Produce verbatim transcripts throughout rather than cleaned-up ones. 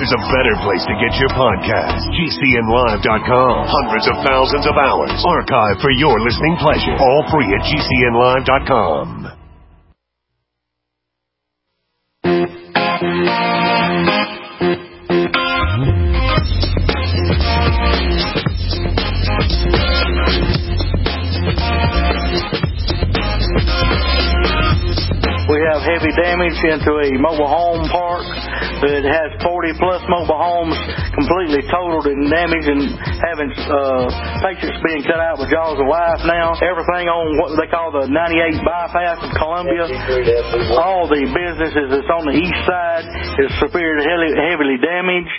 there's a better place to get your podcast. G C N live dot com. Hundreds of thousands of hours archived for your listening pleasure. All free at G C N live dot com. We have heavy damage into a mobile home park that has forty plus mobile homes completely totaled and damaged, and having uh, patients being cut out with jaws of life now. Everything on what they call the ninety-eight bypass of Columbia, all the businesses that's on the east side is severely heavily damaged.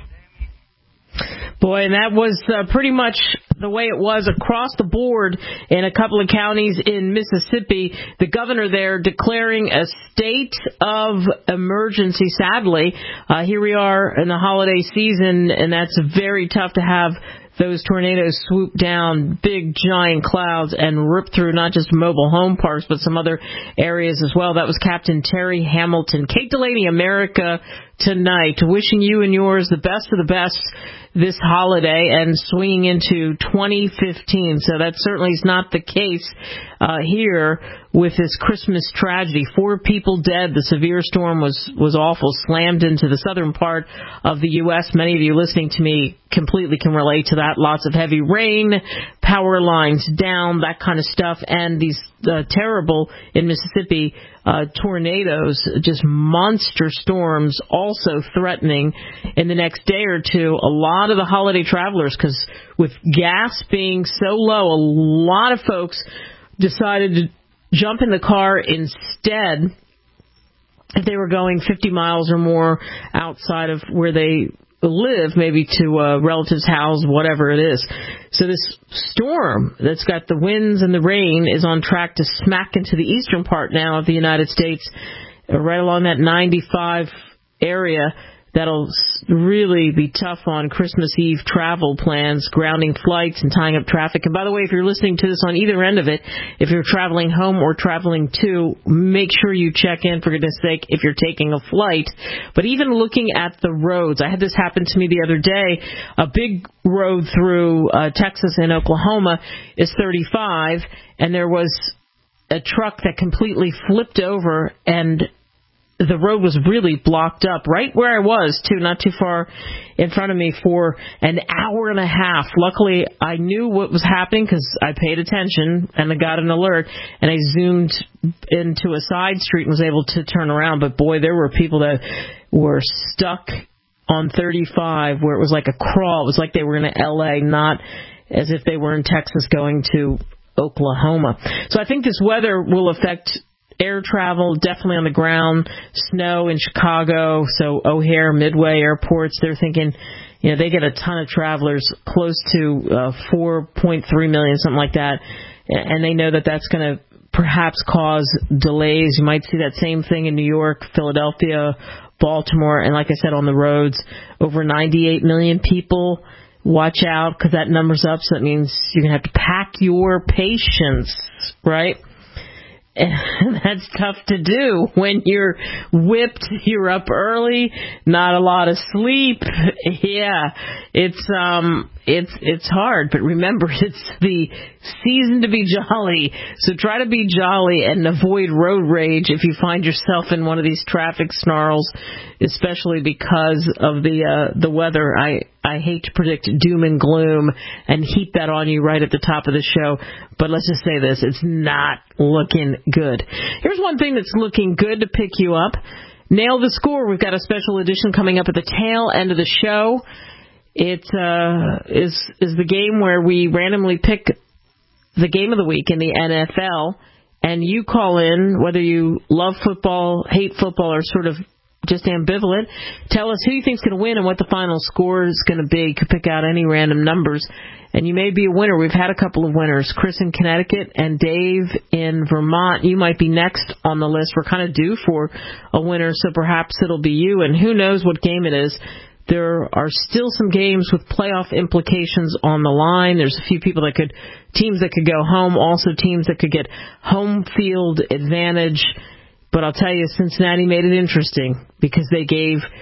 Boy, and that was uh, pretty much the way it was across the board in a couple of counties in Mississippi. The governor there declaring a state of emergency, sadly. Uh, here we are in the holiday season, and that's very tough to have those tornadoes swoop down, big giant clouds, and rip through not just mobile home parks, but some other areas as well. That was Captain Terry Hamilton. Kate Delaney, America Tonight, wishing you and yours the best of the best this holiday and swinging into twenty fifteen. So that certainly is not the case uh, here with this Christmas tragedy. Four people dead. The severe storm was, was awful, slammed into the southern part of the U S Many of you listening to me completely can relate to that. Lots of heavy rain, power lines down, that kind of stuff, and these uh, terrible, in Mississippi, uh, tornadoes, just monster storms also threatening in the next day or two. A lot of the holiday travelers, because with gas being so low, a lot of folks decided to jump in the car instead if they were going fifty miles or more outside of where they live, maybe to a relative's house, whatever it is. So this storm that's got the winds and the rain is on track to smack into the eastern part now of the United States, right along that ninety-five area. That'll really be tough on Christmas Eve travel plans, grounding flights and tying up traffic. And by the way, if you're listening to this on either end of it, if you're traveling home or traveling to, make sure you check in, for goodness sake, if you're taking a flight. But even looking at the roads, I had this happen to me the other day. A big road through uh, Texas and Oklahoma is thirty-five, and there was a truck that completely flipped over, and the road was really blocked up right where I was, too, not too far in front of me, for an hour and a half. Luckily, I knew what was happening because I paid attention and I got an alert, and I zoomed into a side street and was able to turn around. But, boy, there were people that were stuck on thirty-five where it was like a crawl. It was like they were in L A, not as if they were in Texas going to Oklahoma. So I think this weather will affect air travel, definitely on the ground. Snow in Chicago, so O'Hare, Midway airports, they're thinking, you know, they get a ton of travelers, close to uh, four point three million, something like that, and they know that that's going to perhaps cause delays. You might see that same thing in New York, Philadelphia, Baltimore, and like I said, on the roads, over ninety-eight million people. Watch out, because that number's up, so that means you're going to have to pack your patience, right? And that's tough to do when you're whipped, you're up early, not a lot of sleep. Yeah, it's um, it's it's hard. But remember, it's the season to be jolly. So try to be jolly and avoid road rage if you find yourself in one of these traffic snarls, especially because of the uh, the weather. I I hate to predict doom and gloom and heap that on you right at the top of the show, but let's just say this, it's not looking good. Here's one thing that's looking good to pick you up. Nail the Score. We've got a special edition coming up at the tail end of the show. It uh, is, is the game where we randomly pick the game of the week in the N F L, and you call in whether you love football, hate football, or sort of just ambivalent. Tell us who you think's going to win and what the final score is going to be. You could pick out any random numbers, and you may be a winner. We've had a couple of winners, Chris in Connecticut and Dave in Vermont. You might be next on the list. We're kind of due for a winner, so perhaps it'll be you, and who knows what game it is. There are still some games with playoff implications on the line. There's a few people that could, teams that could go home, also teams that could get home field advantage. But I'll tell you, Cincinnati made it interesting because they gave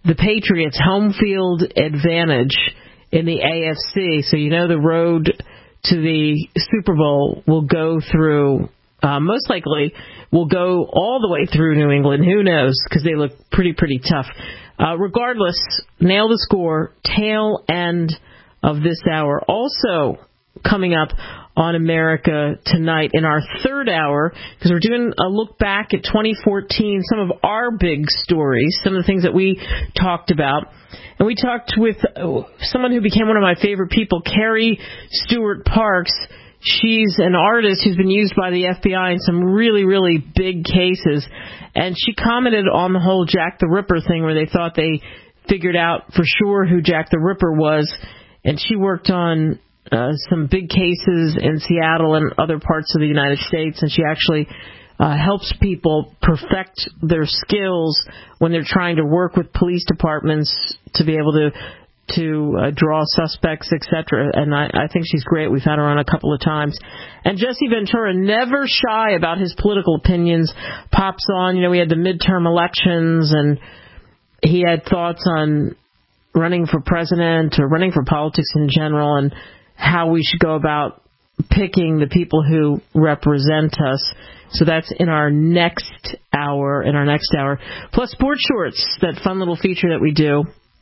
the Patriots home field advantage in the A F C. So you know the road to the Super Bowl will go through, uh, most likely will go all the way through New England. Who knows? Because they look pretty, pretty tough. Uh, regardless, nail the score, tail end of this hour. Also coming up on America Tonight in our third hour, because we're doing a look back at twenty fourteen, some of our big stories, some of the things that we talked about. And we talked with someone who became one of my favorite people, Carrie Stewart Parks. She's an artist who's been used by the F B I in some really, really big cases. And she commented on the whole Jack the Ripper thing, where they thought they figured out for sure who Jack the Ripper was. And she worked on uh, some big cases in Seattle and other parts of the United States. And she actually uh, helps people perfect their skills when they're trying to work with police departments to be able to to uh, draw suspects, et cetera. And I, I think she's great. We've had her on a couple of times. And Jesse Ventura, never shy about his political opinions, pops on. You know, we had the midterm elections, and he had thoughts on running for president or running for politics in general and how we should go about picking the people who represent us. So that's in our next hour, in our next hour. Plus Sports Shorts, that fun little feature that we do,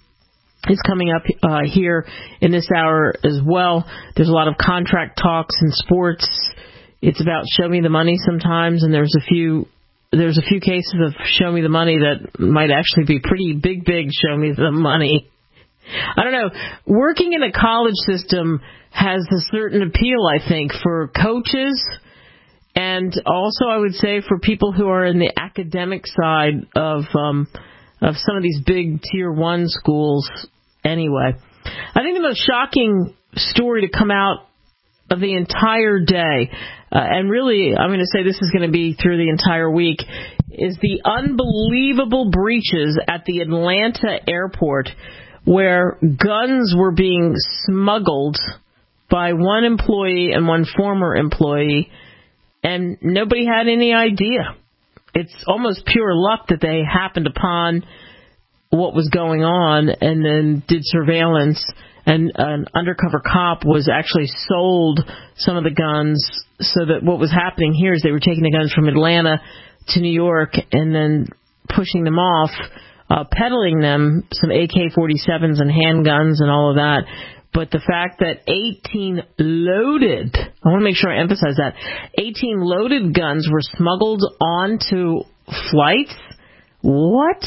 is coming up uh, here in this hour as well. There's a lot of contract talks in sports. It's about show me the money sometimes, and there's a few there's a few cases of show me the money that might actually be pretty big, big show me the money. I don't know. Working in a college system has a certain appeal, I think, for coaches, and also I would say for people who are in the academic side of um, of some of these big tier one schools. Anyway, I think the most shocking story to come out of the entire day, uh, and really I'm going to say this is going to be through the entire week, is the unbelievable breaches at the Atlanta airport where guns were being smuggled by one employee and one former employee, and nobody had any idea. It's almost pure luck that they happened upon what was going on and then did surveillance, and an undercover cop was actually sold some of the guns, so that what was happening here is they were taking the guns from Atlanta to New York and then pushing them off, uh, peddling them, some A K forty-sevens and handguns and all of that. But the fact that eighteen loaded, I want to make sure I emphasize that, eighteen loaded guns were smuggled onto flights? What?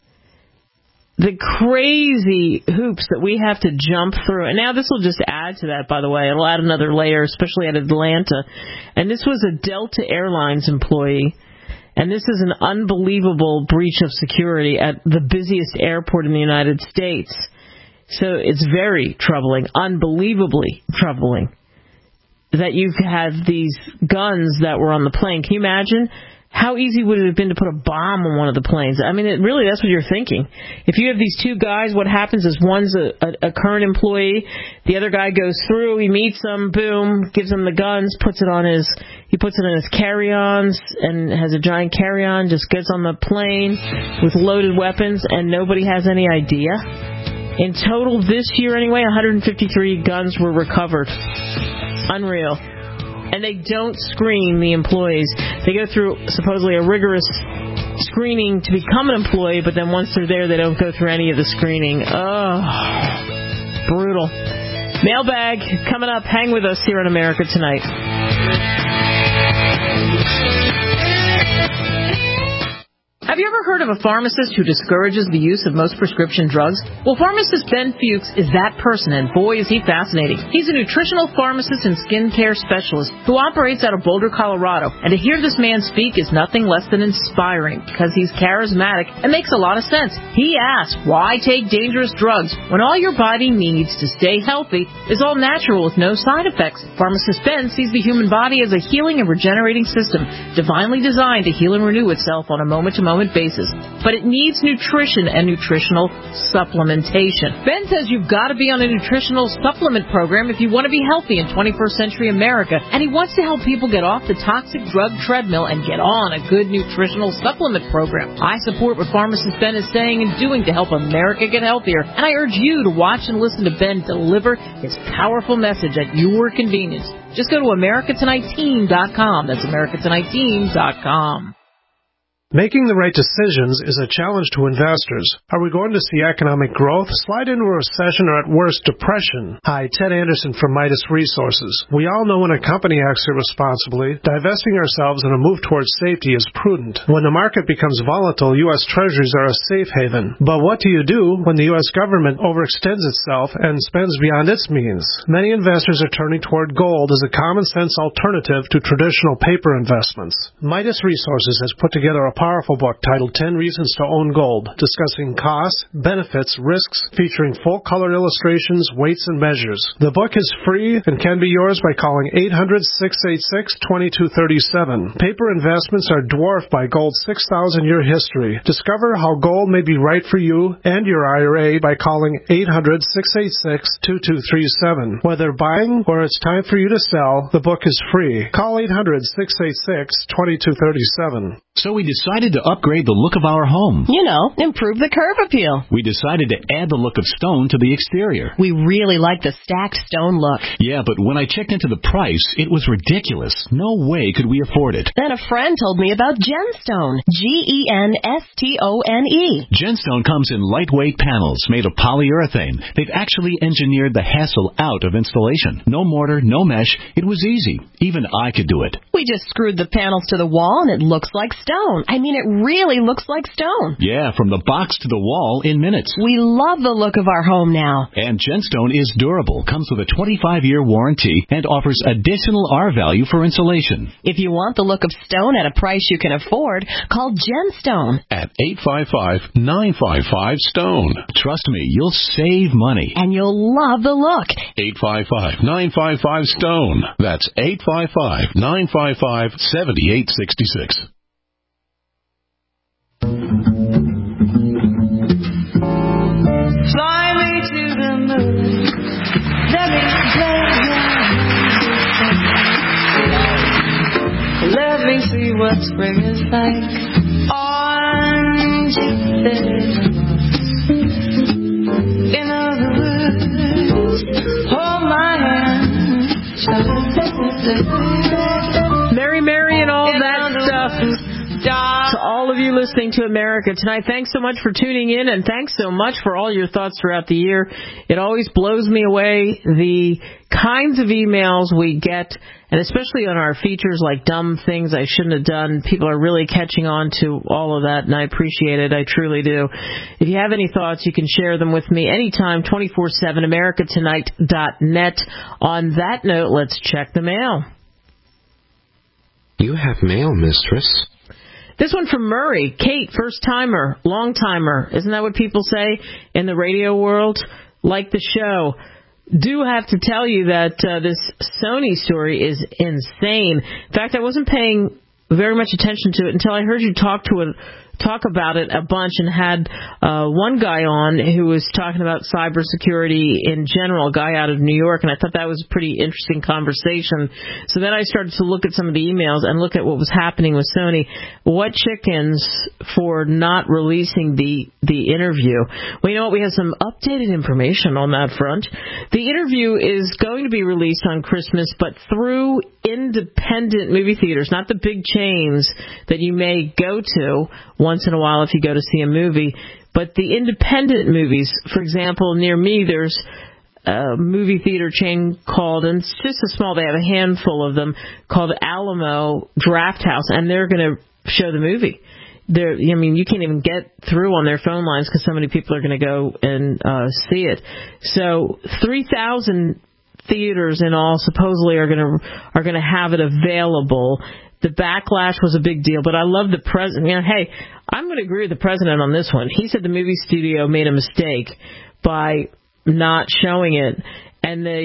The crazy hoops that we have to jump through. And now this will just add to that, by the way. It'll add another layer, especially at Atlanta. And this was a Delta Airlines employee. And this is an unbelievable breach of security at the busiest airport in the United States. So it's very troubling, unbelievably troubling, that you have these guns that were on the plane. Can you imagine? How easy would it have been to put a bomb on one of the planes? I mean, it, really, that's what you're thinking. If you have these two guys, what happens is one's a, a, a current employee, the other guy goes through, he meets them, boom, gives him the guns, puts it on his, he puts it in his carry-ons, and has a giant carry-on, just gets on the plane with loaded weapons, and nobody has any idea. In total, this year anyway, one hundred fifty-three guns were recovered. Unreal. And they don't screen the employees. They go through supposedly a rigorous screening to become an employee, but then once they're there, they don't go through any of the screening. Oh, brutal. Mailbag coming up. Hang with us here on America Tonight. Have you ever heard of a pharmacist who discourages the use of most prescription drugs? Well, pharmacist Ben Fuchs is that person, and boy, is he fascinating. He's a nutritional pharmacist and skincare specialist who operates out of Boulder, Colorado. And to hear this man speak is nothing less than inspiring, because he's charismatic and makes a lot of sense. He asks, why take dangerous drugs when all your body needs to stay healthy is all natural with no side effects? Pharmacist Ben sees the human body as a healing and regenerating system, divinely designed to heal and renew itself on a moment-to-moment moment basis, but it needs nutrition and nutritional supplementation. Ben says you've got to be on a nutritional supplement program if you want to be healthy in twenty-first century America, and he wants to help people get off the toxic drug treadmill and get on a good nutritional supplement program. I support what pharmacist Ben is saying and doing to help America get healthier, and I urge you to watch and listen to Ben deliver his powerful message at your convenience. Just go to America Tonight Team dot com. That's America Tonight Team dot com. Making the right decisions is a challenge to investors. Are we going to see economic growth, slide into a recession, or at worst, depression? Hi, Ted Anderson from Midas Resources. We all know when a company acts irresponsibly, divesting ourselves in a move towards safety is prudent. When the market becomes volatile, U S Treasuries are a safe haven. But what do you do when the U S government overextends itself and spends beyond its means? Many investors are turning toward gold as a common-sense alternative to traditional paper investments. Midas Resources has put together a powerful book titled ten Reasons to Own Gold, discussing costs, benefits, risks, featuring full-color illustrations, weights, and measures. The book is free and can be yours by calling eight hundred, six eight six, two two three seven. Paper investments are dwarfed by gold's six thousand year history. Discover how gold may be right for you and your I R A by calling eight hundred, six eight six, two two three seven. Whether buying or it's time for you to sell, the book is free. Call eight hundred, six eight six, two two three seven. So we decided to upgrade the look of our home. You know, improve the curb appeal. We decided to add the look of stone to the exterior. We really like the stacked stone look. Yeah, but when I checked into the price, it was ridiculous. No way could we afford it. Then a friend told me about Genstone. G E N S T O N E. Genstone comes in lightweight panels made of polyurethane. They've actually engineered the hassle out of installation. No mortar, no mesh. It was easy. Even I could do it. We just screwed the panels to the wall and it looks like stone. I mean, it really looks like stone. Yeah, from the box to the wall in minutes. We love the look of our home now. And Genstone is durable, comes with a twenty-five year warranty, and offers additional R value for insulation. If you want the look of stone at a price you can afford, call Genstone at eight five five, nine five five, STONE. Trust me, you'll save money. And you'll love the look. eight five five, nine five five, STONE. That's eight five five, nine five five, seven eight six six. Fly me to the moon. Let me play your Let me see what spring is like on Jupiter. In other words, hold my hand. Mary, Mary, and all that stuff. To all of you listening to America Tonight, thanks so much for tuning in, and thanks so much for all your thoughts throughout the year. It always blows me away the kinds of emails we get, and especially on our features like dumb things I shouldn't have done. People are really catching on to all of that, and I appreciate it. I truly do. If you have any thoughts, you can share them with me anytime, twenty-four seven, america tonight dot net. On that note, let's check the mail. You have mail, mistress. This one from Murray. Kate, first-timer, long-timer. Isn't that what people say in the radio world? Like the show. Do have to tell you that uh, this Sony story is insane. In fact, I wasn't paying very much attention to it until I heard you talk to it. talk about it a bunch and had uh, one guy on who was talking about cybersecurity in general, a guy out of New York, and I thought that was a pretty interesting conversation. So then I started to look at some of the emails and look at what was happening with Sony. What chickens for not releasing the, the interview? Well, you know what? We have some updated information on that front. The interview is going to be released on Christmas, but through independent movie theaters, not the big chains that you may go to once in a while if you go to see a movie, but the independent movies. For example, near me there's a movie theater chain called, and it's just a small, they have a handful of them, called Alamo Drafthouse, and they're going to show the movie. They're, I mean, you can't even get through on their phone lines because so many people are going to go and uh, see it. So three thousand theaters in all supposedly are going to are going to have it available. The backlash was a big deal, but I love the president. You know, hey, I'm going to agree with the president on this one. He said the movie studio made a mistake by not showing it, and they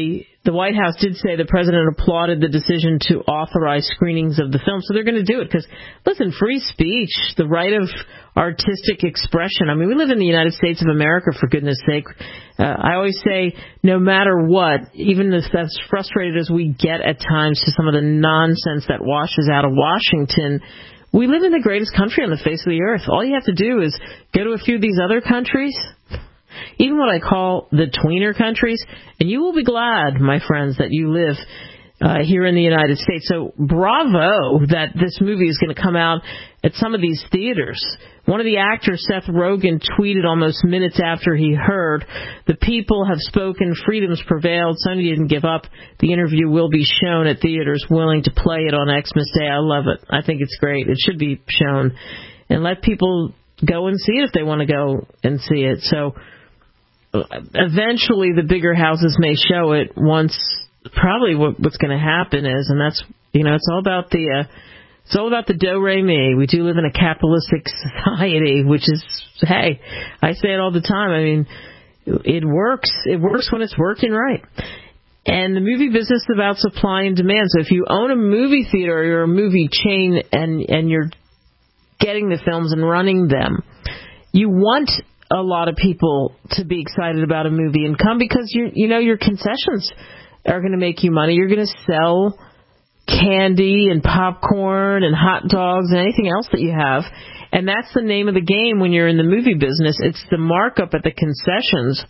the White House did say the president applauded the decision to authorize screenings of the film, so they're going to do it. Because, listen, free speech, the right of artistic expression. I mean, we live in the United States of America, for goodness sake. Uh, I always say, no matter what, even as frustrated as we get at times to some of the nonsense that washes out of Washington, we live in the greatest country on the face of the earth. All you have to do is go to a few of these other countries, even what I call the tweener countries, and you will be glad, my friends, that you live uh, here in the United States. So bravo that this movie is going to come out at some of these theaters. One of the actors, Seth Rogen, tweeted almost minutes after he heard, "The people have spoken, freedom's prevailed, Sony didn't give up. The interview will be shown at theaters willing to play it on Xmas Day." I love it. I think it's great. It should be shown. And let people go and see it if they want to go and see it. So eventually the bigger houses may show it once. Probably what, what's going to happen is, and that's, you know, it's all about the, uh, it's all about the do-re-mi. We do live in a capitalistic society, which is, hey, I say it all the time. I mean, it works. It works when it's working right. And the movie business is about supply and demand. So if you own a movie theater or you're a movie chain and, and you're getting the films and running them, you want a lot of people to be excited about a movie and come because you you know your concessions are going to make you money. You're going to sell candy and popcorn and hot dogs and anything else that you have. And that's the name of the game when you're in the movie business. It's the markup at the concessions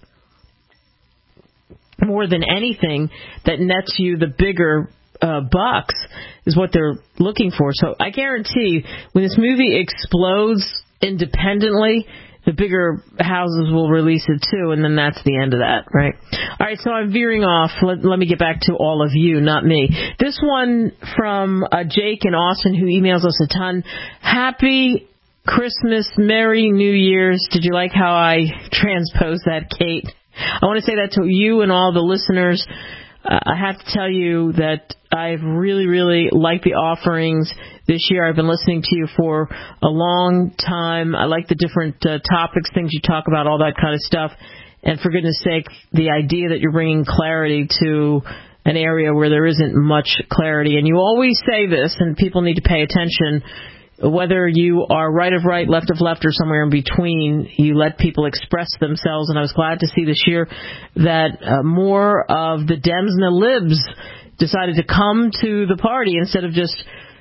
more than anything that nets you the bigger uh, bucks is what they're looking for. So I guarantee when this movie explodes independently, the bigger houses will release it too, and then that's the end of that, right? All right, so I'm veering off. Let, let me get back to all of you, not me. This one from uh, Jake in Austin, who emails us a ton. Happy Christmas, Merry New Year's. Did you like how I transposed that, Kate? I want to say that to you and all the listeners. Uh, I have to tell you that I've really, really liked the offerings this year. I've been listening to you for a long time. I like the different uh, topics, things you talk about, all that kind of stuff. And for goodness sake, the idea that you're bringing clarity to an area where there isn't much clarity. And you always say this, and people need to pay attention. Whether you are right of right, left of left, or somewhere in between, you let people express themselves. And I was glad to see this year that uh, more of the Dems and the Libs decided to come to the party instead of just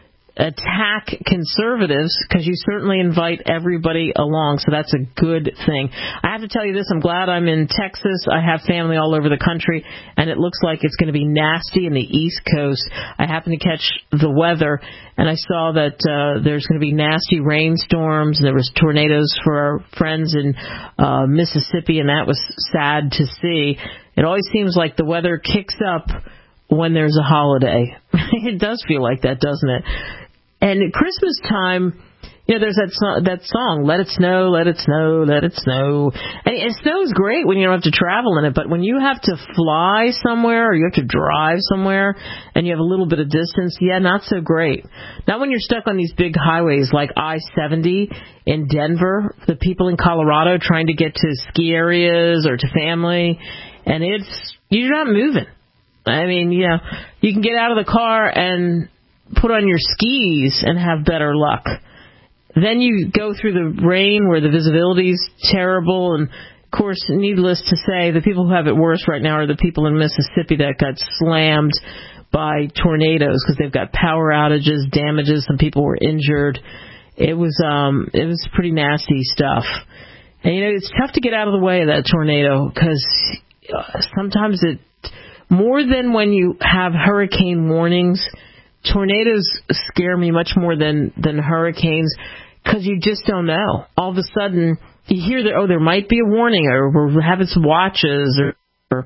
attack conservatives, because you certainly invite everybody along, so that's a good thing. I have to tell you this, I'm glad I'm in Texas. I have family all over the country, and it looks like it's going to be nasty in the East Coast. I happened to catch the weather, and I saw that uh, there's going to be nasty rainstorms, and there was tornadoes for our friends in uh, Mississippi, and that was sad to see. It always seems like the weather kicks up when there's a holiday. It does feel like that, doesn't it? And at Christmas time, you know, there's that song, that song, Let It Snow, Let It Snow, Let It Snow. And, and snow is great when you don't have to travel in it, but when you have to fly somewhere or you have to drive somewhere and you have a little bit of distance, yeah, not so great. Not when you're stuck on these big highways like I seventy in Denver, the people in Colorado trying to get to ski areas or to family, and it's, you're not moving. I mean, you know, you can get out of the car and put on your skis and have better luck. Then you go through the rain where the visibility is terrible. And, of course, needless to say, the people who have it worse right now are the people in Mississippi that got slammed by tornadoes because they've got power outages, damages, some people were injured. It was um, it was pretty nasty stuff. And, you know, it's tough to get out of the way of that tornado because sometimes it, more than when you have hurricane warnings, tornadoes scare me much more than, than hurricanes because you just don't know. All of a sudden, you hear that, oh, there might be a warning or we're having some watches. or, or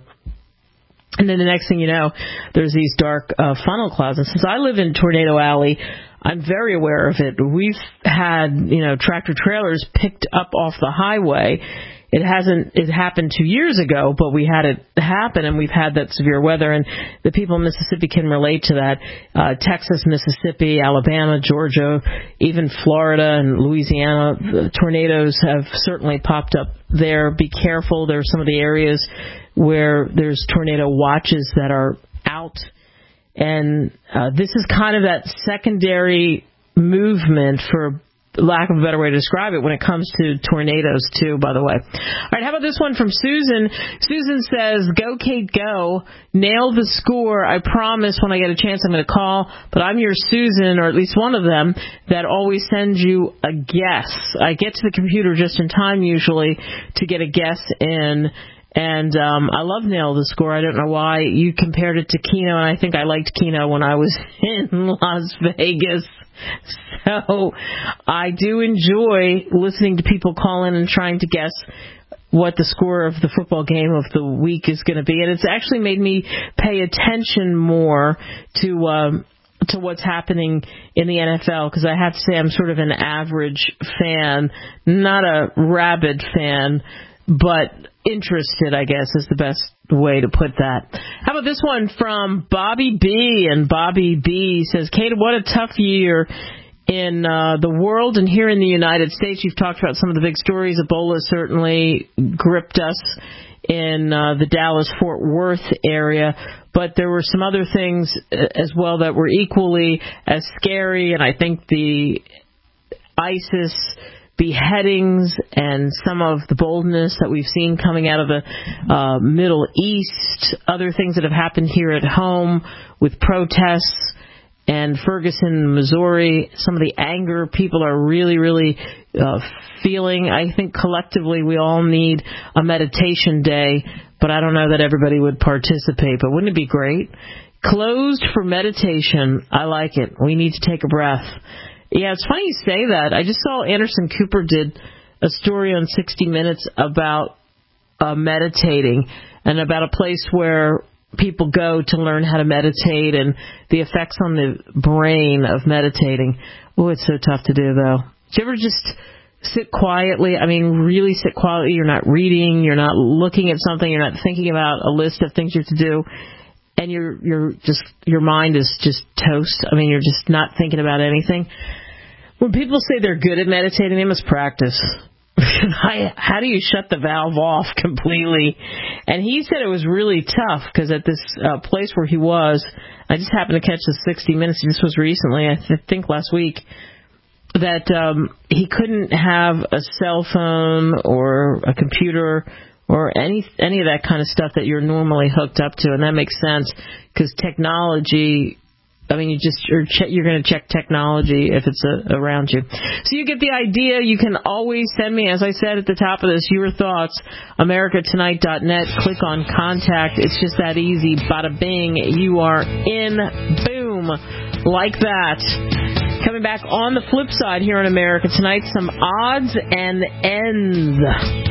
And then the next thing you know, there's these dark uh, funnel clouds. And since I live in Tornado Alley, I'm very aware of it. We've had, you know, tractor trailers picked up off the highway. it hasn't, it happened two years ago, but we had it happen, and we've had that severe weather, and the people in Mississippi can relate to that. Uh, Texas, Mississippi, Alabama, Georgia, even Florida and Louisiana, the tornadoes have certainly popped up there. Be careful. There are some of the areas where there's tornado watches that are out. And uh, this is kind of that secondary movement, for lack of a better way to describe it, when it comes to tornadoes, too, by the way. All right, how about this one from Susan? Susan says, go, Kate, go. Nail the score. I promise when I get a chance I'm going to call, but I'm your Susan, or at least one of them, that always sends you a guess. I get to the computer just in time, usually, to get a guess in. And um, I love Nail the Score. I don't know why. You compared it to Keno, and I think I liked Keno when I was in Las Vegas. So I do enjoy listening to people call in and trying to guess what the score of the football game of the week is going to be. And it's actually made me pay attention more to um, to what's happening in the N F L, because I have to say I'm sort of an average fan, not a rabid fan, but interested, I guess, is the best way to put that. How about this one from Bobby B? And Bobby B says, Kate, what a tough year in uh, the world and here in the United States. You've talked about some of the big stories. Ebola certainly gripped us in uh, the Dallas-Fort Worth area, but there were some other things as well that were equally as scary, and I think the ISIS beheadings and some of the boldness that we've seen coming out of the uh, Middle East, other things that have happened here at home with protests and Ferguson, Missouri, some of the anger people are really, really uh, feeling. I think collectively we all need a meditation day, but I don't know that everybody would participate. But wouldn't it be great? Closed for meditation. I like it. We need to take a breath. Yeah, it's funny you say that. I just saw Anderson Cooper did a story on sixty minutes about uh, meditating and about a place where people go to learn how to meditate and the effects on the brain of meditating. Oh, it's so tough to do, though. Do you ever just sit quietly? I mean, really sit quietly. You're not reading. You're not looking at something. You're not thinking about a list of things you have to do. And you're, you're just, your mind is just toast. I mean, you're just not thinking about anything. When people say they're good at meditating, they must practice. How do you shut the valve off completely? And he said it was really tough because at this uh, place where he was, I just happened to catch the sixty minutes. This was recently, I th- think last week, that um, he couldn't have a cell phone or a computer or any any of that kind of stuff that you're normally hooked up to. And that makes sense because technology, I mean, you just, you're, che- you're going to check technology if it's a, around you. So you get the idea. You can always send me, as I said at the top of this, your thoughts, america tonight dot net. Click on contact. It's just that easy. Bada bing. You are in. Boom. Like that. Coming back on the flip side here on America Tonight, some odds and ends.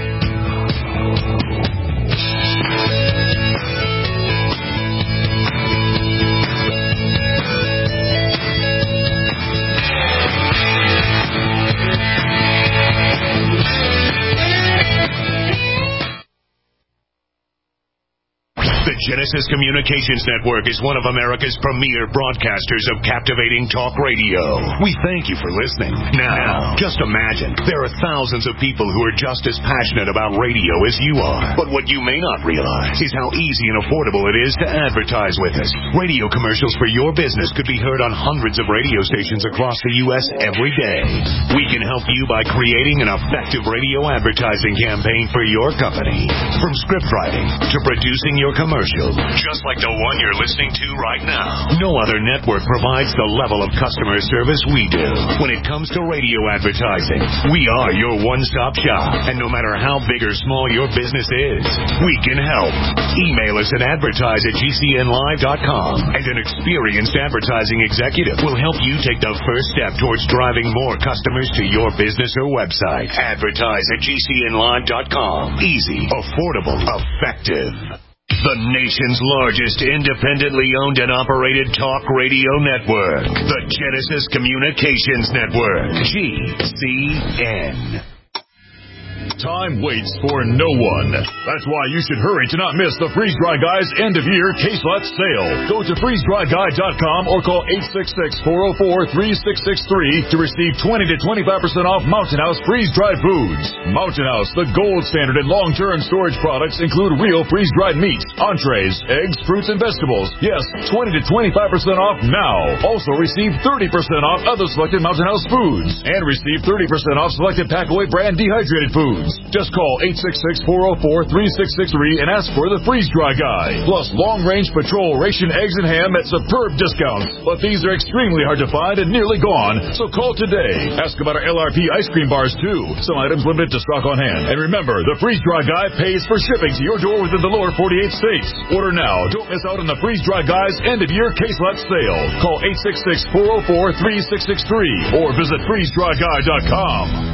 The Genesis Communications Network is one of America's premier broadcasters of captivating talk radio. We thank you for listening. Now, just imagine, there are thousands of people who are just as passionate about radio as you are. But what you may not realize is how easy and affordable it is to advertise with us. Radio commercials for your business could be heard on hundreds of radio stations across the U S every day. We can help you by creating an effective radio advertising campaign for your company. From script writing to producing your commercial, just like the one you're listening to right now. No other network provides the level of customer service we do. When it comes to radio advertising, we are your one-stop shop. And no matter how big or small your business is, we can help. Email us at advertise at G C N live dot com, and an experienced advertising executive will help you take the first step towards driving more customers to your business or website. Advertise at G C N live dot com. Easy, affordable, effective. The nation's largest independently owned and operated talk radio network. The Genesis Communications Network. G C N. Time waits for no one. That's why you should hurry to not miss the Freeze Dry Guy's end-of-year case lot sale. Go to freeze dry guy dot com or call eight six six, four oh four, three six six three to receive twenty to twenty-five percent off Mountain House freeze-dried foods. Mountain House, the gold standard in long-term storage products, include real freeze-dried meats, entrees, eggs, fruits, and vegetables. Yes, twenty to twenty-five percent off now. Also receive thirty percent off other selected Mountain House foods and receive thirty percent off selected Packaway brand dehydrated foods. Just call eight six six, four oh four, three six six three and ask for the Freeze Dry Guy. Plus long-range patrol ration eggs and ham at superb discounts. But these are extremely hard to find and nearly gone, so call today. Ask about our L R P ice cream bars, too. Some items limited to stock on hand. And remember, the Freeze Dry Guy pays for shipping to your door within the lower forty-eight states. Order now. Don't miss out on the Freeze Dry Guy's end-of-year case lot sale. Call eight six six, four oh four, three six six three or visit freeze dry guy dot com.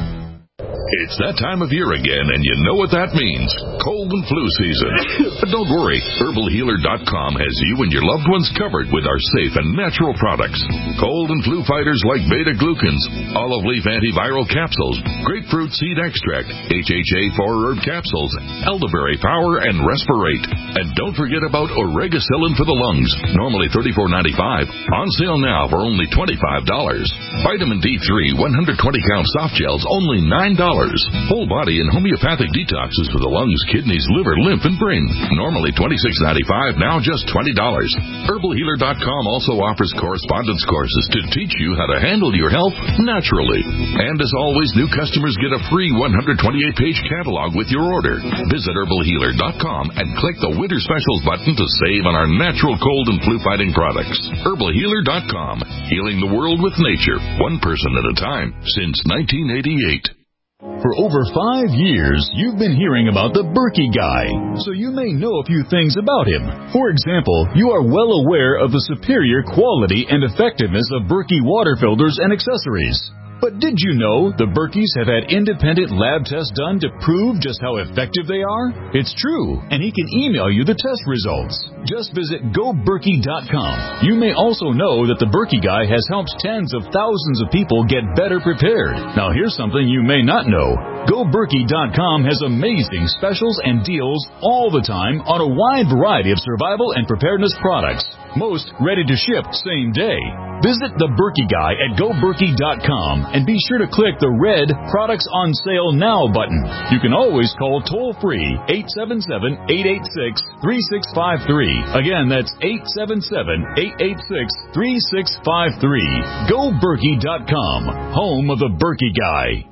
It's that time of year again, and you know what that means. Cold and flu season. But don't worry. herbal healer dot com has you and your loved ones covered with our safe and natural products. Cold and flu fighters like beta-glucans, olive leaf antiviral capsules, grapefruit seed extract, H H A four-herb capsules, elderberry power, and respirate. And don't forget about Oregacillin for the lungs, normally thirty-four ninety-five, on sale now for only twenty-five dollars. Vitamin D three one hundred twenty count soft gels, only nine dollars. Whole body and homeopathic detoxes for the lungs, kidneys, liver, lymph, and brain. Normally twenty-six ninety-five, now just twenty dollars. herbal healer dot com also offers correspondence courses to teach you how to handle your health naturally. And as always, new customers get a free one hundred twenty-eight page catalog with your order. Visit herbal healer dot com and click the Winter Specials button to save on our natural cold and flu fighting products. herbal healer dot com, healing the world with nature, one person at a time, since nineteen eighty-eight. For over five years, you've been hearing about the Berkey Guy, so you may know a few things about him. For example, you are well aware of the superior quality and effectiveness of Berkey water filters and accessories. But did you know the Berkeys have had independent lab tests done to prove just how effective they are? It's true, and he can email you the test results. Just visit go berkey dot com. You may also know that the Berkey Guy has helped tens of thousands of people get better prepared. Now here's something you may not know. go berkey dot com has amazing specials and deals all the time on a wide variety of survival and preparedness products. Most ready to ship same day. Visit the Berkey Guy at go berkey dot com and be sure to click the red Products on Sale Now button. You can always call toll-free eight seven seven, eight eight six, three six five three. Again, that's eight seven seven, eight eight six, three six five three. go berkey dot com, home of the Berkey Guy.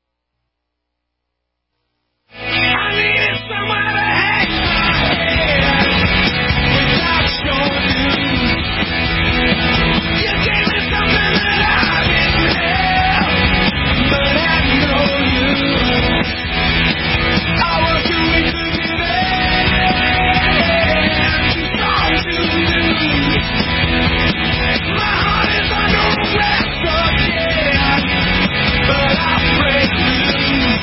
I needed somewhere to hang my head without showing you. You gave me something that I didn't have, but I know you. I was too weak to do that, too strong to lose. My heart is under arrest again, but I break loose.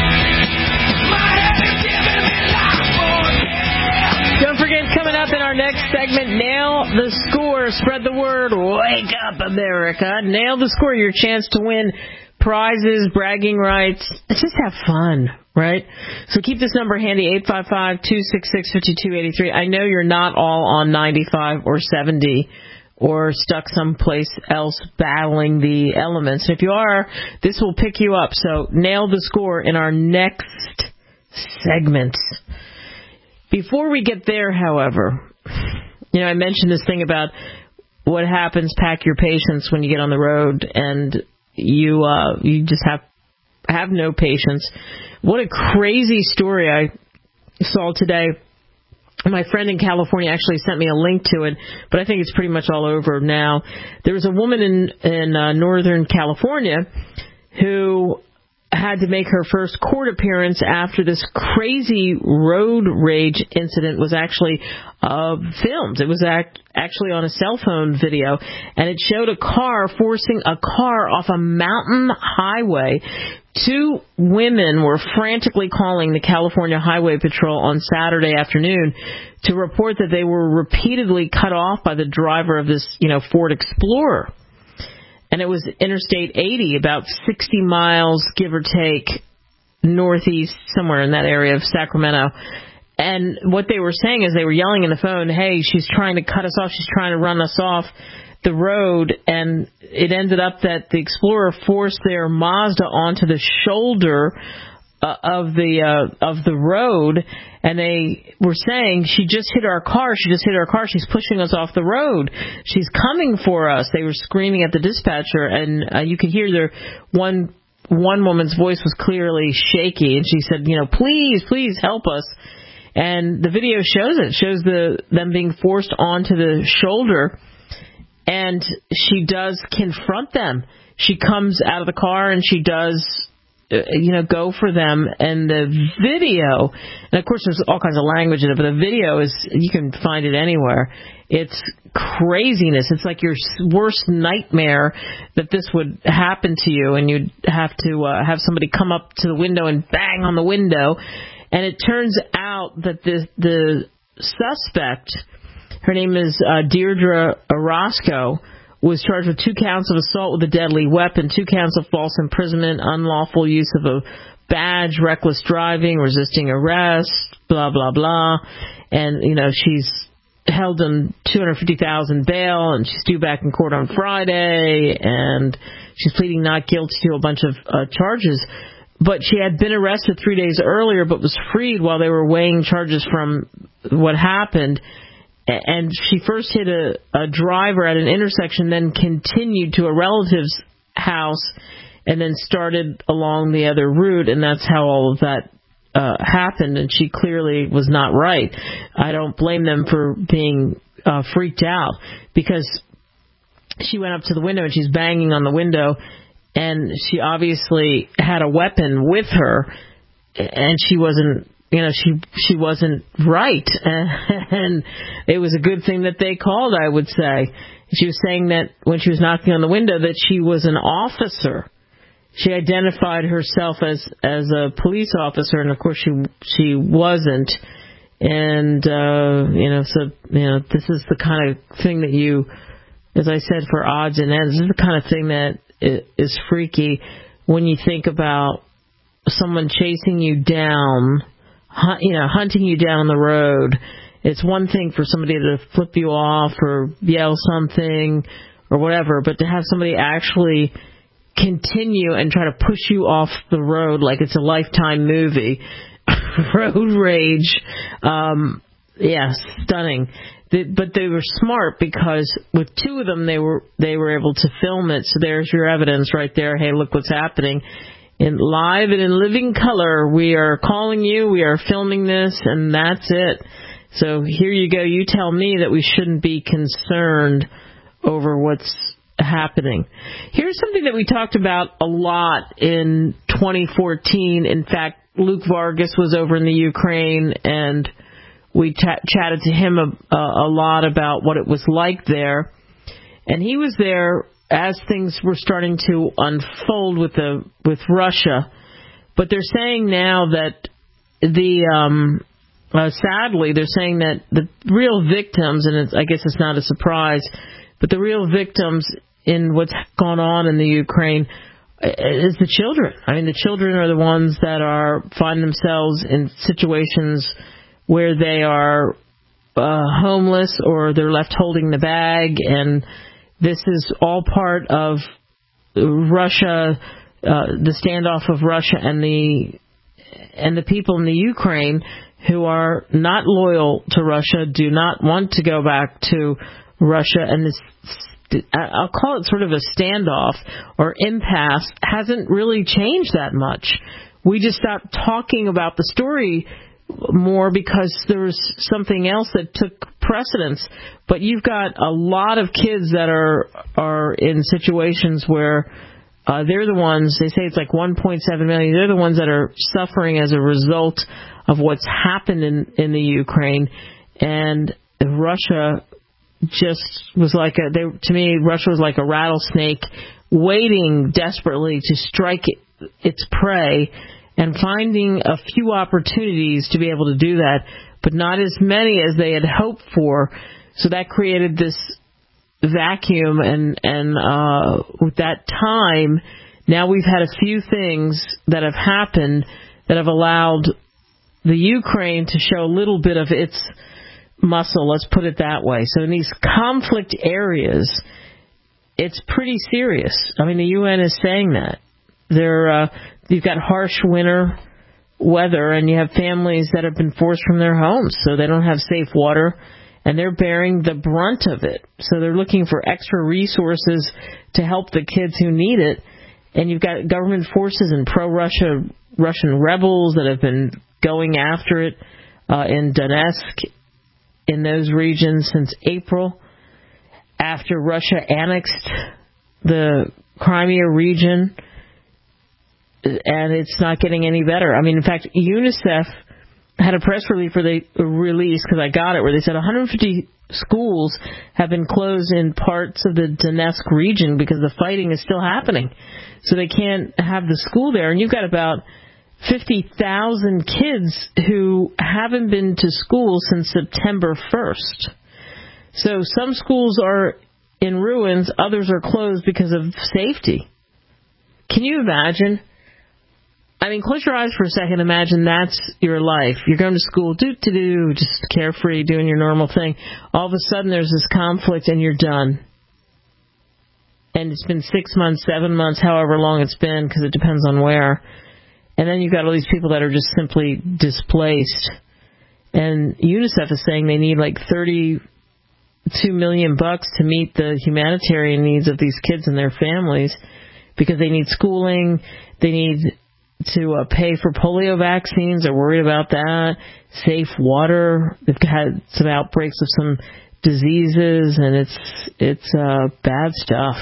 Don't forget, coming up in our next segment, Nail the Score. Spread the word. Wake up, America. Nail the Score. Your chance to win prizes, bragging rights. Just have fun, right? So keep this number handy, eight five five, two six six, five two eight three. I know you're not all on ninety-five or seventy or stuck someplace else battling the elements. If you are, this will pick you up. So nail the score in our next segment. Before we get there, however, you know, I mentioned this thing about what happens, pack your patience when you get on the road, and you uh, you just have have no patience. What a crazy story I saw today. My friend in California actually sent me a link to it, but I think it's pretty much all over now. There was a woman in, in uh, Northern California who had to make her first court appearance after this crazy road rage incident was actually uh, filmed. It was act- actually on a cell phone video, and it showed a car forcing a car off a mountain highway. Two women were frantically calling the California Highway Patrol on Saturday afternoon to report that they were repeatedly cut off by the driver of this, you know, Ford Explorer. And it was Interstate eighty, about sixty miles, give or take, northeast, somewhere in that area of Sacramento. And what they were saying is they were yelling in the phone, hey, she's trying to cut us off, she's trying to run us off the road. And it ended up that the Explorer forced their Mazda onto the shoulder uh, of the uh, of the road, and they were saying, she just hit our car, she just hit our car, she's pushing us off the road, she's coming for us. They were screaming at the dispatcher, and uh, you could hear their one one woman's voice was clearly shaky, and she said, you know, please, please help us. And the video shows it, shows the them being forced onto the shoulder, and she does confront them. She comes out of the car and she does, uh, you know, go for them. And the video, and of course there's all kinds of language in it, but the video is, you can find it anywhere. It's craziness. It's like your worst nightmare that this would happen to you, and you'd have to uh, have somebody come up to the window and bang on the window. And it turns out that the the suspect, her name is uh, Deirdre Orozco, was charged with two counts of assault with a deadly weapon, two counts of false imprisonment, unlawful use of a badge, reckless driving, resisting arrest, blah, blah, blah. And, you know, she's held in two hundred fifty thousand dollars bail, and she's due back in court on Friday, and she's pleading not guilty to a bunch of uh, charges. But she had been arrested three days earlier, but was freed while they were weighing charges from what happened. And she first hit a, a driver at an intersection, then continued to a relative's house, and then started along the other route. And that's how all of that uh, happened. And she clearly was not right. I don't blame them for being uh, freaked out, because she went up to the window and she's banging on the window. And she obviously had a weapon with her, and she wasn't, you know, she she wasn't right. And it was a good thing that they called, I would say. She was saying that when she was knocking on the window that she was an officer. She identified herself as as a police officer, and of course she she wasn't. And uh, you know, so you know, this is the kind of thing that you, as I said, for odds and ends, this is the kind of thing that is freaky when you think about someone chasing you down, you know, hunting you down the road. It's one thing for somebody to flip you off or yell something or whatever, but to have somebody actually continue and try to push you off the road like it's a Lifetime movie, road rage, um, yeah, stunning. But they were smart, because with two of them, they were they were able to film it. So there's your evidence right there. Hey, look what's happening. In live and in living color, we are calling you, we are filming this, and that's it. So here you go. You tell me that we shouldn't be concerned over what's happening. Here's something that we talked about a lot in twenty fourteen. In fact, Luke Vargas was over in the Ukraine, and we t- chatted to him a, a lot about what it was like there. And he was there as things were starting to unfold with the with Russia. But they're saying now that the, um, uh, sadly, they're saying that the real victims, and it's, I guess it's not a surprise, but the real victims in what's gone on in the Ukraine is the children. I mean, the children are the ones that are find themselves in situations where they are uh, homeless, or they're left holding the bag, and this is all part of Russia, uh, the standoff of Russia and the and the people in the Ukraine who are not loyal to Russia, do not want to go back to Russia, and this, I'll call it sort of a standoff or impasse, hasn't really changed that much. We just stopped talking about the story more because there was something else that took precedence. But you've got a lot of kids that are are in situations where uh, they're the ones, they say it's like one point seven million, they're the ones that are suffering as a result of what's happened in, in the Ukraine. And Russia just was like a, they, to me, Russia was like a rattlesnake waiting desperately to strike its prey, and finding a few opportunities to be able to do that, but not as many as they had hoped for. So that created this vacuum, and, and uh, with that time, now we've had a few things that have happened that have allowed the Ukraine to show a little bit of its muscle, let's put it that way. So in these conflict areas, it's pretty serious. I mean, the U N is saying that. They're, uh, you've got harsh winter weather, and you have families that have been forced from their homes, so they don't have safe water, and they're bearing the brunt of it. So they're looking for extra resources to help the kids who need it. And you've got government forces and pro-Russia Russian rebels that have been going after it uh, in Donetsk, in those regions since April, after Russia annexed the Crimea region, and it's not getting any better. I mean, in fact, UNICEF had a press release where they released, because I got it, where they said one hundred fifty schools have been closed in parts of the Donetsk region because the fighting is still happening. So they can't have the school there. And you've got about fifty thousand kids who haven't been to school since September first. So some schools are in ruins, others are closed because of safety. Can you imagine? I mean, close your eyes for a second. Imagine that's your life. You're going to school, do-do-do, just carefree, doing your normal thing. All of a sudden, there's this conflict, and you're done. And it's been six months, seven months, however long it's been, because it depends on where. And then you've got all these people that are just simply displaced. And UNICEF is saying they need like thirty-two million bucks to meet the humanitarian needs of these kids and their families, because they need schooling, they need to uh, pay for polio vaccines. They're worried about that. Safe water. They've had some outbreaks of some diseases, and it's it's uh, bad stuff.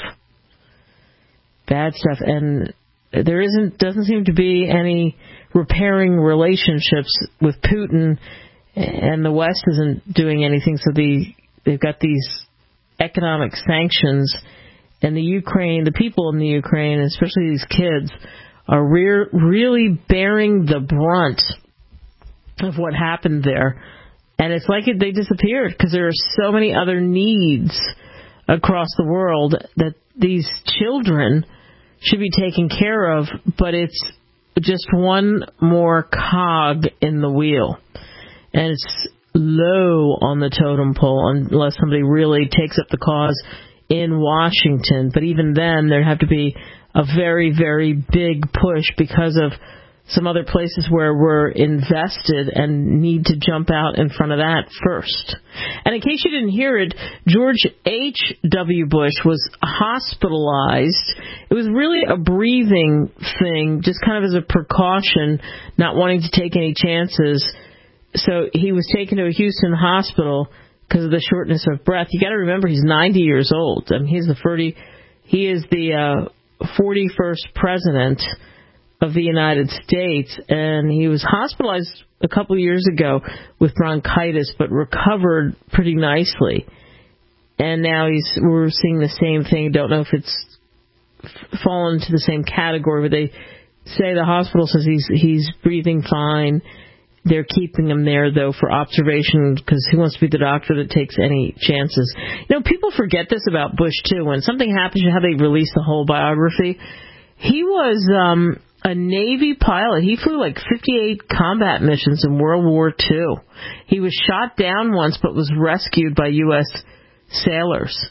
Bad stuff, and there isn't doesn't seem to be any repairing relationships with Putin, and the West isn't doing anything. So the they've got these economic sanctions, and the Ukraine, the people in the Ukraine, especially these kids, are re- really bearing the brunt of what happened there. And it's like it, they disappeared, because there are so many other needs across the world that these children should be taken care of, but it's just one more cog in the wheel. And it's low on the totem pole unless somebody really takes up the cause in Washington. But even then, there'd have to be a very, very big push because of some other places where we're invested and need to jump out in front of that first. And in case you didn't hear it, George H W. Bush was hospitalized. It was really a breathing thing, just kind of as a precaution, not wanting to take any chances. So he was taken to a Houston hospital because of the shortness of breath. You got to remember, he's ninety years old. I mean, he's the thirty, he is the uh, forty-first president of the United States, and he was hospitalized a couple of years ago with bronchitis, but recovered pretty nicely. And now he's we're seeing the same thing. Don't know if it's fallen into the same category, but they say the hospital says he's he's breathing fine. They're keeping him there, though, for observation, because he wants to be the doctor that takes any chances. You know, people forget this about Bush, too. When something happens, you know how they release the whole biography? He was um, a Navy pilot. He flew like fifty-eight combat missions in World War Two. He was shot down once, but was rescued by U S sailors.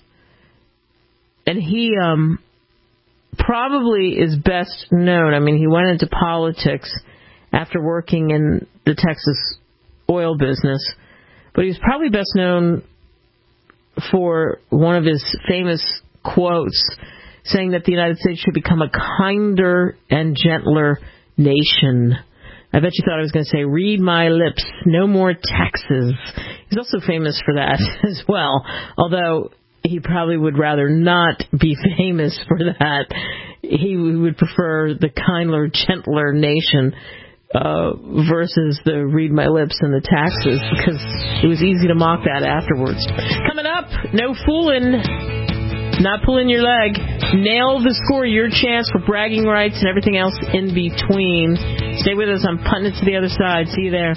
And he um, probably is best known. I mean, he went into politics after working in the Texas oil business, but he's probably best known for one of his famous quotes saying that the United States should become a kinder and gentler nation. I bet you thought I was going to say, read my lips, no more taxes. He's also famous for that as well, although he probably would rather not be famous for that. He would prefer the kinder, gentler nation Uh, versus the read my lips and the taxes, because it was easy to mock that afterwards. Coming up, no fooling, not pulling your leg. Nail the score, your chance for bragging rights and everything else in between. Stay with us. I'm putting it to the other side. See you there.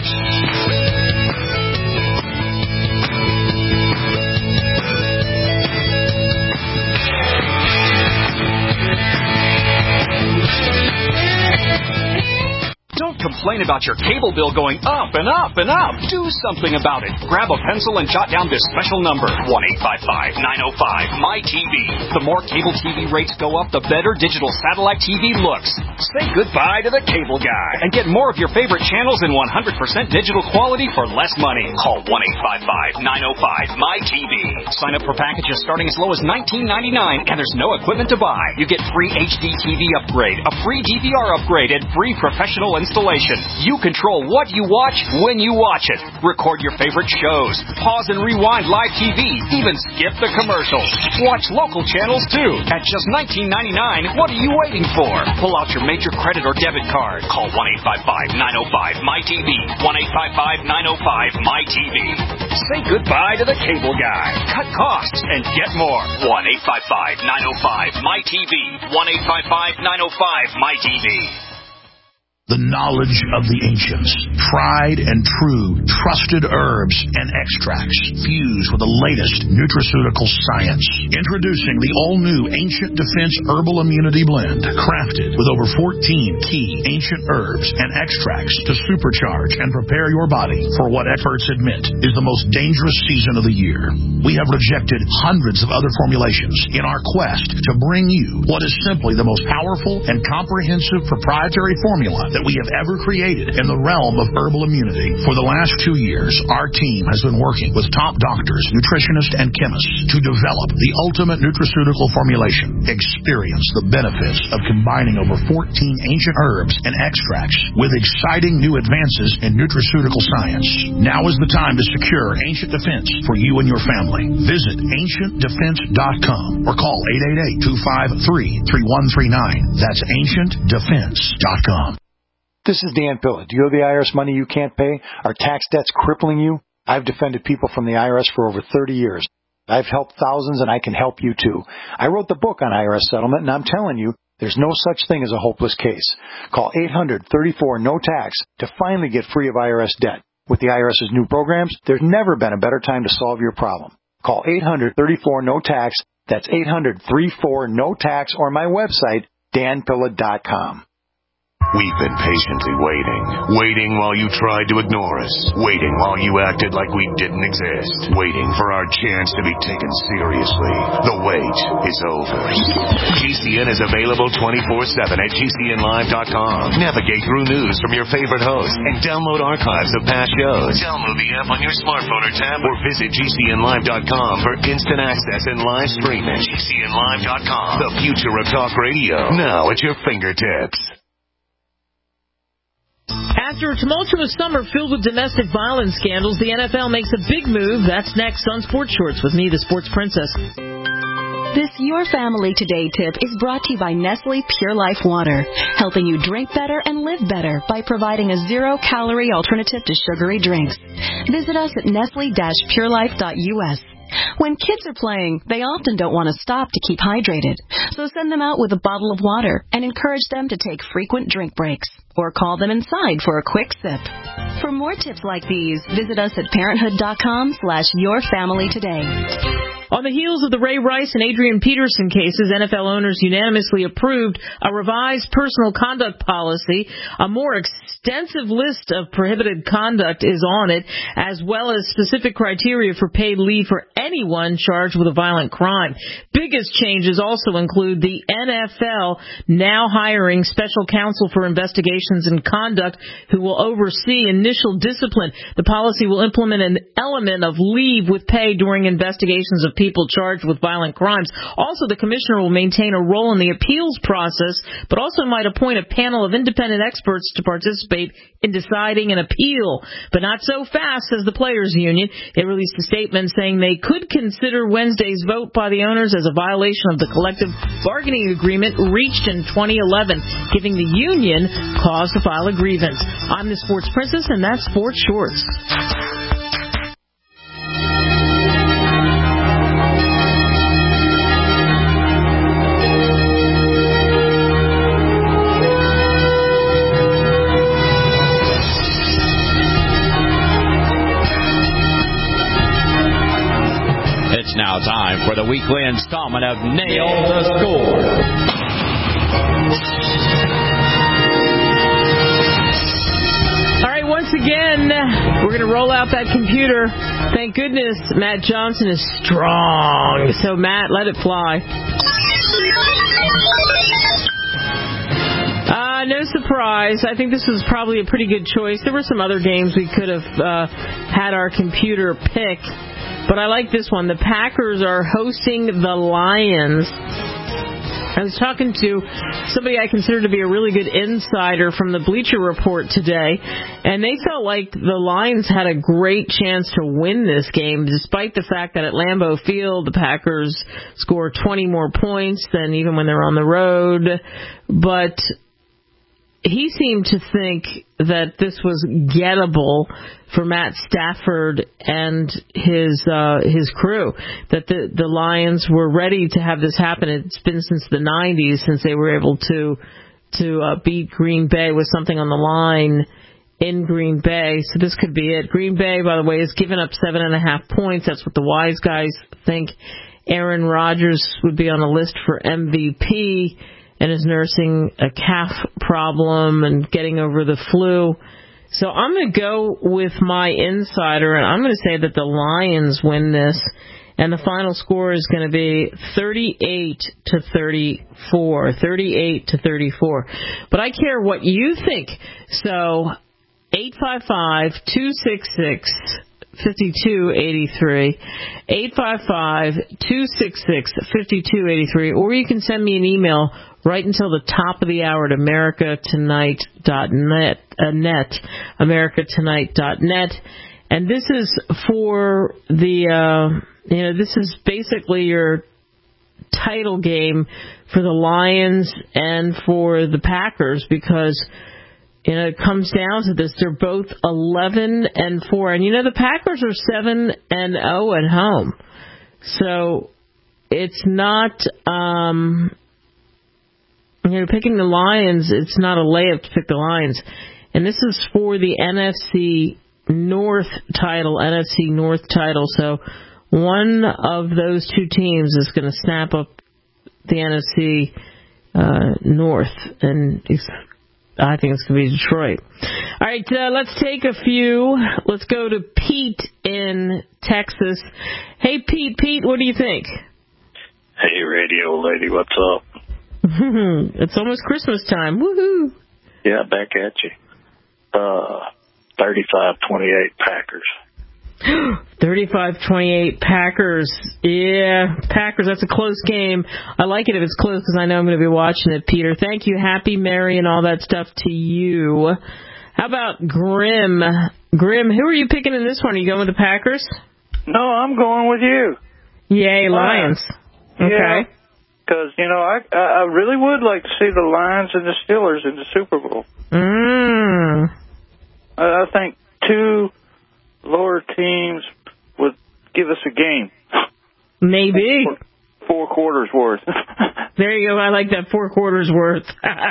Don't complain about your cable bill going up and up and up. Do something about it. Grab a pencil and jot down this special number, one eight five five, nine oh five, M Y T V. The more cable T V rates go up, the better digital satellite T V looks. Say goodbye to the cable guy and get more of your favorite channels in one hundred percent digital quality for less money. Call one eight five five, nine oh five, M Y T V. Sign up for packages starting as low as nineteen ninety-nine, and there's no equipment to buy. You get free H D T V upgrade, a free D V R upgrade, and free professional installation. You control what you watch when you watch it. Record your favorite shows. Pause and rewind live T V. Even skip the commercials. Watch local channels too. At just nineteen ninety-nine, what are you waiting for? Pull out your major credit or debit card. Call one eight five five, nine oh five, M Y T V. one eight five five, nine oh five, M Y T V. Say goodbye to the cable guy. Cut costs and get more. one eight five five, nine oh five, M Y T V. one eight five five, nine oh five, M Y T V. The knowledge of the ancients, tried and true, trusted herbs and extracts fused with the latest nutraceutical science. Introducing the all-new Ancient Defense Herbal Immunity Blend, crafted with over fourteen key ancient herbs and extracts to supercharge and prepare your body for what experts admit is the most dangerous season of the year. We have rejected hundreds of other formulations in our quest to bring you what is simply the most powerful and comprehensive proprietary formula that we have ever created in the realm of herbal immunity. For the last two years, our team has been working with top doctors, nutritionists, and chemists to develop the ultimate nutraceutical formulation. Experience the benefits of combining over fourteen ancient herbs and extracts with exciting new advances in nutraceutical science. Now is the time to secure Ancient Defense for you and your family. Visit ancient defense dot com or call eight eight eight, two five three, three one three nine. That's ancient defense dot com. This is Dan Pilla. Do you owe the I R S money you can't pay? Are tax debts crippling you? I've defended people from the I R S for over thirty years. I've helped thousands, and I can help you too. I wrote the book on I R S settlement, and I'm telling you, there's no such thing as a hopeless case. Call eight hundred, thirty-four, no tax to finally get free of I R S debt. With the IRS's new programs, there's never been a better time to solve your problem. Call eight hundred, thirty-four, no tax. That's eight hundred, thirty-four, no tax, or my website, dan pilla dot com. We've been patiently waiting. Waiting while you tried to ignore us. Waiting while you acted like we didn't exist. Waiting for our chance to be taken seriously. The wait is over. G C N is available twenty-four seven at G C N live dot com. Navigate through news from your favorite hosts and download archives of past shows. Download the app on your smartphone or tablet or visit G C N live dot com for instant access and live streaming. G C N live dot com. The future of talk radio. Now at your fingertips. After a tumultuous summer filled with domestic violence scandals, the N F L makes a big move. That's next on Sports Shorts with me, the Sports Princess. This Your Family Today tip is brought to you by Nestle Pure Life Water, helping you drink better and live better by providing a zero-calorie alternative to sugary drinks. Visit us at nestle dash pure life dot U S. When kids are playing, they often don't want to stop to keep hydrated. So send them out with a bottle of water and encourage them to take frequent drink breaks. Or call them inside for a quick sip. For more tips like these, visit us at parenthood dot com slash your family today. On the heels of the Ray Rice and Adrian Peterson cases, N F L owners unanimously approved a revised personal conduct policy. A more extensive list of prohibited conduct is on it, as well as specific criteria for paid leave for anyone charged with a violent crime. Biggest changes also include the N F L now hiring special counsel for investigations and conduct who will oversee initial discipline. The policy will implement an element of leave with pay during investigations of people charged with violent crimes. Also, the commissioner will maintain a role in the appeals process, but also might appoint a panel of independent experts to participate in deciding an appeal. But not so fast, says the players' union. It released a statement saying they could consider Wednesday's vote by the owners as a violation of the collective bargaining agreement reached in twenty eleven, giving the union cause to file a grievance. I'm the Sports Princess, and that's Sports Shorts. It's now time for the weekly installment of Nail the Score. once again, we're going to roll out that computer. Thank goodness Matt Johnson is strong. So, Matt, let it fly. Uh, no surprise. I think this was probably a pretty good choice. There were some other games we could have uh, had our computer pick, but I like this one. The Packers are hosting the Lions. I was talking to somebody I consider to be a really good insider from the Bleacher Report today, and they felt like the Lions had a great chance to win this game, despite the fact that at Lambeau Field the Packers scored twenty more points than even when they're on the road. But he seemed to think that this was gettable for Matt Stafford and his uh, his crew, that the, the Lions were ready to have this happen. It's been since the nineties since they were able to to uh, beat Green Bay with something on the line in Green Bay. So this could be it. Green Bay, by the way, has given up seven and a half points. That's what the wise guys think. Aaron Rodgers would be on the list for M V P and is nursing a calf problem and getting over the flu. So I'm going to go with my insider, and I'm going to say that the Lions win this, and the final score is going to be thirty-eight to thirty-four. thirty-eight to thirty-four. But I care what you think. So eight five five, two six six, five two eight three, eight five five, two six six, five two eight three, or you can send me an email right until the top of the hour at america tonight dot net, uh, net, america tonight dot net. And this is for the, uh, you know, this is basically your title game for the Lions and for the Packers, because, you know, it comes down to this. They're both eleven and four. And, you know, the Packers are seven and oh at home. So it's not, um, you know, picking the Lions, it's not a layup to pick the Lions. And this is for the N F C North title, N F C North title. So one of those two teams is going to snap up the N F C uh, North, and it's, I think it's going to be Detroit. All right, uh, let's take a few. Let's go to Pete in Texas. Hey, Pete, Pete, what do you think? Hey, radio lady, what's up? It's almost Christmas time. Woohoo! Yeah, back at you. Uh, thirty-five twenty-eight Packers. thirty-five twenty-eight Packers. Yeah, Packers, that's a close game. I like it if it's close because I know I'm going to be watching it, Peter. Thank you. Happy Mary and all that stuff to you. How about Grim? Grim, who are you picking in this one? Are you going with the Packers? No, I'm going with you. Yay, Lions. Uh, okay. Yeah, because, you know, I I really would like to see the Lions and the Steelers in the Super Bowl. Mm. I, I think two lower teams would give us a game. Maybe. Four, four quarters worth. There you go. I like that four quarters worth.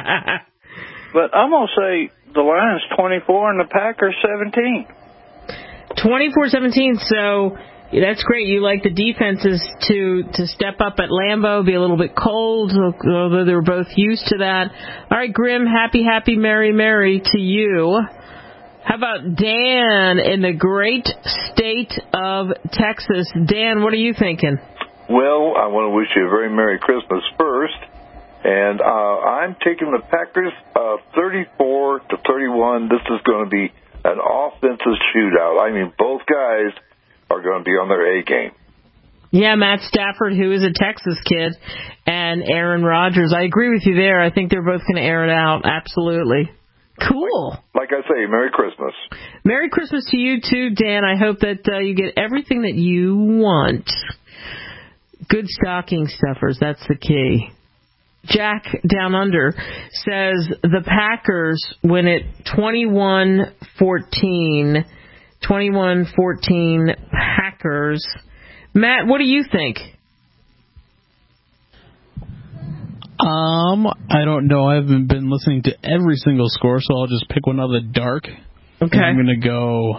But I'm going to say the Lions twenty-four and the Packers seventeen. twenty-four seventeen, so that's great. You like the defenses to, to step up at Lambeau, be a little bit cold, although they were both used to that. All right, Grim, happy, happy, merry, merry to you. How about Dan in the great state of Texas? Dan, what are you thinking? Well, I want to wish you a very Merry Christmas first. And uh, I'm taking the Packers uh, thirty-four to thirty-one. This is going to be an offensive shootout. I mean, both guys are going to be on their A game. Yeah, Matt Stafford, who is a Texas kid, and Aaron Rodgers. I agree with you there. I think they're both going to air it out. Absolutely. Cool. Like, like I say, Merry Christmas. Merry Christmas to you, too, Dan. I hope that uh, you get everything that you want. Good stocking stuffers. That's the key. Jack Down Under says the Packers win it twenty-one fourteen. twenty-one fourteen Packers. Matt, what do you think? Um, I don't know. I haven't been listening to every single score, so I'll just pick one out of the dark. Okay. And I'm going to go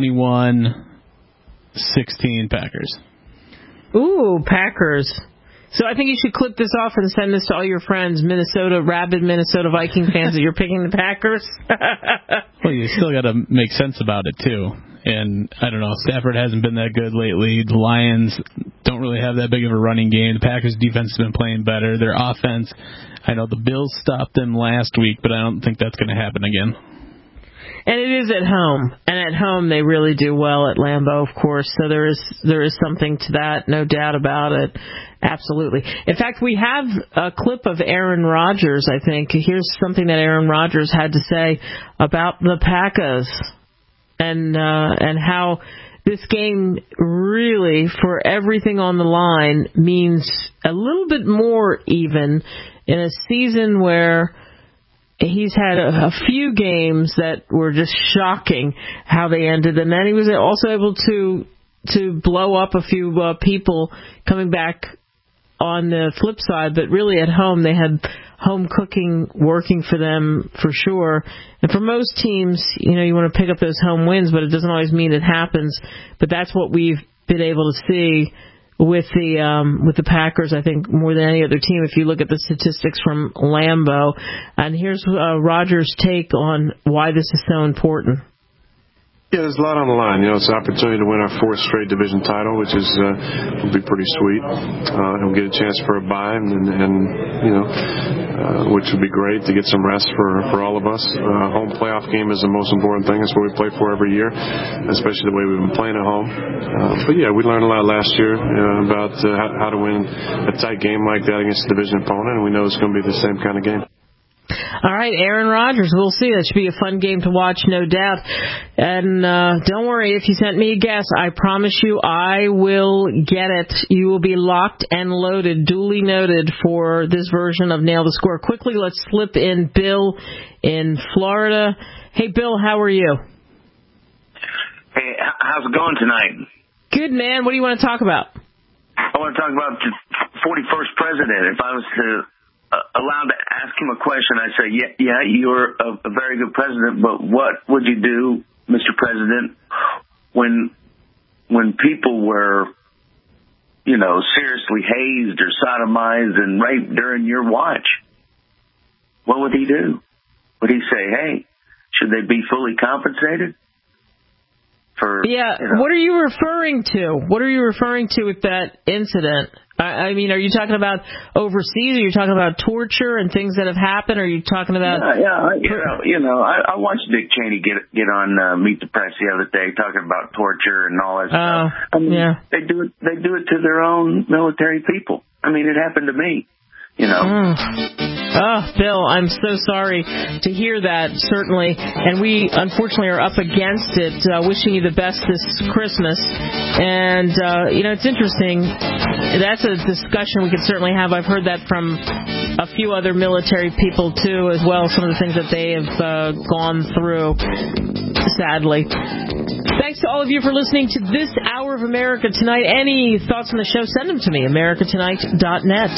twenty-one sixteen Packers. Ooh, Packers. So I think you should clip this off and send this to all your friends, Minnesota, rabid Minnesota Viking fans, that you're picking the Packers. Well, you still got to make sense about it, too. And, I don't know, Stafford hasn't been that good lately. The Lions don't really have that big of a running game. The Packers' defense has been playing better. Their offense, I know the Bills stopped them last week, but I don't think that's going to happen again. And it is at home. And at home they really do well at Lambeau, of course. So there is there is something to that, no doubt about it. Absolutely. In fact, we have a clip of Aaron Rodgers, I think. Here's something that Aaron Rodgers had to say about the Packers and uh, and how this game really, for everything on the line, means a little bit more even in a season where he's had a, a few games that were just shocking how they ended, and then he was also able to to blow up a few uh, people coming back on the flip side. But really at home, they had home cooking working for them for sure. And for most teams, you know, you want to pick up those home wins, but it doesn't always mean it happens. But that's what we've been able to see with the um, with the Packers, I think, more than any other team, if you look at the statistics from Lambeau. And here's uh, Rodgers' take on why this is so important. Yeah, there's a lot on the line. You know, it's an opportunity to win our fourth straight division title, which is uh, will be pretty sweet. Uh, and we'll get a chance for a bye, and, and you know, uh, which would be great to get some rest for, for all of us. Uh, home playoff game is the most important thing. That's what we play for every year, especially the way we've been playing at home. Uh, but yeah, we learned a lot last year uh, about uh, how, how to win a tight game like that against a division opponent, and we know it's going to be the same kind of game. All right, Aaron Rodgers. We'll see. That should be a fun game to watch, no doubt. And uh, don't worry, if you sent me a guess, I promise you I will get it. You will be locked and loaded, duly noted for this version of Nail the Score. Quickly, let's slip in Bill in Florida. Hey, Bill, how are you? Hey, how's it going tonight? Good, man. What do you want to talk about? I want to talk about the forty-first president. If I was to Uh, allowed to ask him a question, I'd say, yeah, yeah, you're a, a very good president, but what would you do, Mister President, when when people were, you know, seriously hazed or sodomized and raped during your watch? What would he do? Would he say, hey, should they be fully compensated? For, yeah, you know, what are you referring to? What are you referring to with that incident? I, I mean, are you talking about overseas? Are you talking about torture and things that have happened? Or are you talking about? Yeah, yeah you know, you know I, I watched Dick Cheney get get on uh, Meet the Press the other day talking about torture and all that uh, stuff. I mean, yeah. they do it. They do it to their own military people. I mean, it happened to me. You know. Mm. Oh, Bill, I'm so sorry to hear that, certainly. And we, unfortunately, are up against it. Uh, wishing you the best this Christmas. And, uh, you know, it's interesting. That's a discussion we could certainly have. I've heard that from a few other military people, too, as well. Some of the things that they have uh, gone through, sadly. Thanks to all of you for listening to this hour of America Tonight. Any thoughts on the show, send them to me, america tonight dot net.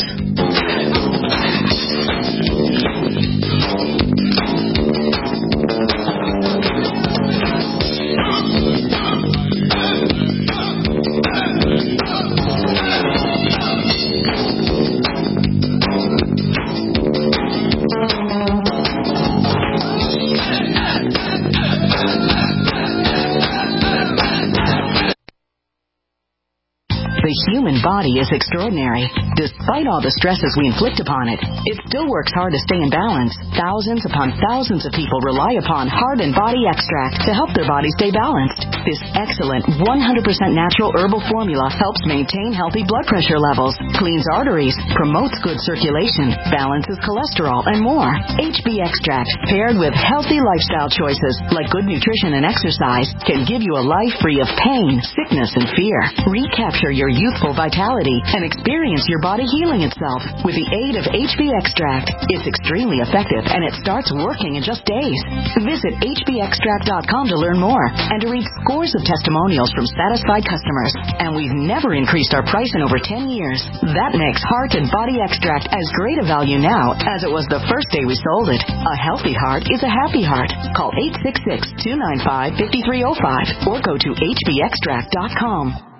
The human body is extraordinary. Despite all the stresses we inflict upon it, it still works hard to stay in balance. Thousands upon thousands of people rely upon Heart and Body Extract to help their body stay balanced. This excellent one hundred percent natural herbal formula helps maintain healthy blood pressure levels, cleans arteries, promotes good circulation, balances cholesterol, and more. H B Extract, paired with healthy lifestyle choices like good nutrition and exercise, can give you a life free of pain, sickness, and fear. Recapture your youthful vitality and experience your body healing itself with the aid of H B Extract. It's extremely effective and it starts working in just days. Visit H B extract dot com to learn more and to read scores of testimonials from satisfied customers. And we've never increased our price in over ten years. That makes Heart and Body Extract as great a value now as it was the first day we sold it. A healthy heart is a happy heart. Call eight six six, two nine five, five three zero five or go to H B extract dot com.